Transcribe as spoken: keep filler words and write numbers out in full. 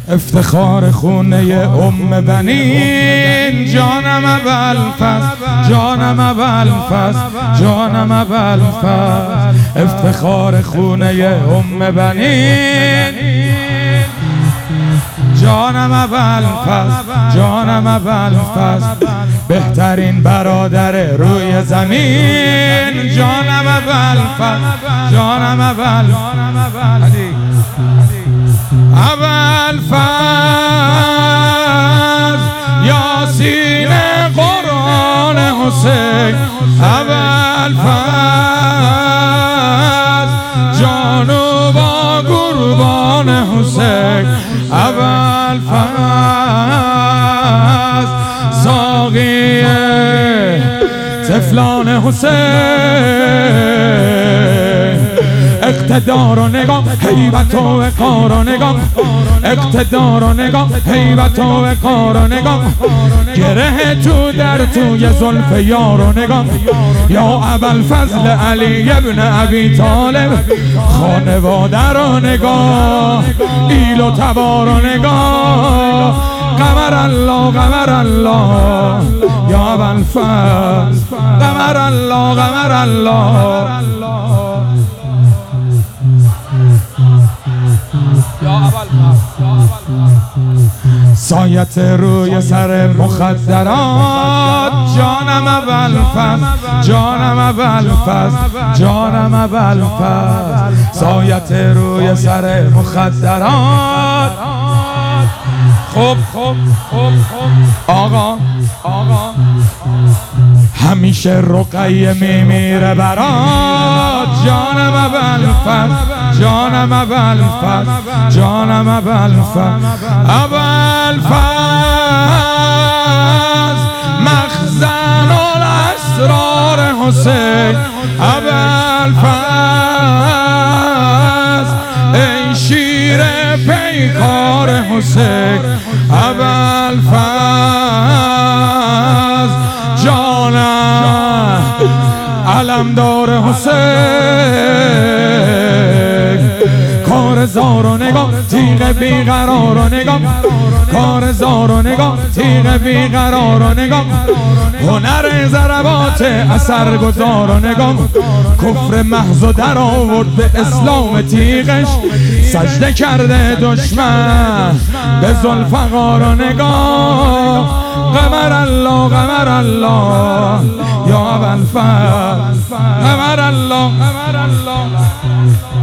افتخار خونه ام بنین، جانم اول فصل، جانم اول فصل، جانم اول فصل. افتخار خونه ام بنین، جانم اول فصل، جانم اول فصل. بهترین برادر روی زمین، جانم اول فصل، جانم اول اول فصل. یاسین قرآن حسین، اول فصل. جانو با قربان حسین، اول فصل. ساقی طفلان حسین، اقتدار و نگاه، هیبت و وقار و نگاه، اقتدار و نگاه، هیبت و وقار و نگاه. گره تو در توی زلف یار و نگاه، یا ابوالفضل علی ابن ابی طالب. خانواده رو نگاه، ایل و تبار و نگاه. قمر الله قمر الله یا ابوالفضل، قمر الله قمر الله سایت روی سر مخدرات، جانم اول فصل، جانم اول فصل، جانم اول فصل. سایت روی سر مخدرات. خوب خوب خوب آقا آقا همیشه رقیه میمیره برات، جانم اول فصل، جانم اول فصل، جانم اول فصل. اول فصل مخزن الاسرار حسین، اول فصل. ای شیر پیکار حسین، اول فصل. جانم علمدار حسین، کارزار و نگاه، تیغ بیقرار و نگاه، کارزار و نگاه، تیغ بیقرار و نگاه. هنر ضربات اثرگذار و نگاه، کفر محض و در آورد به اسلام تیغش. سجده کرده دشمن به ذوالفقار و نگاه. قمر الله قمر الله یا ابوالفضل، قمر الله قمر الله.